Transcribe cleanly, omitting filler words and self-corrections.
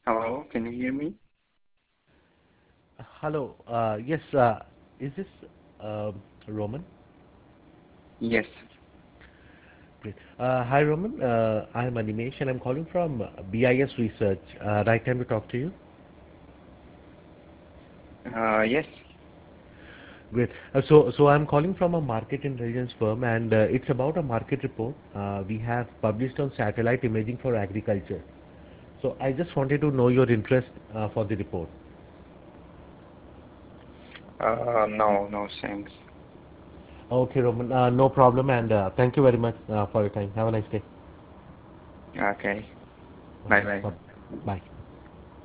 Hello, can you hear me? Hello. Yes, is this Roman? Yes. Great. Hi, Roman. I'm Animesh, and I'm calling from BIS Research. Right time to talk to you. Yes. Great. So I'm calling from a market intelligence firm, and it's about a market report we have published on satellite imaging for agriculture. So I just wanted to know your interest for the report. No, no, thanks. Okay, Roman. No problem, and thank you very much for your time. Have a nice day. Okay. Bye bye. Bye. Bye.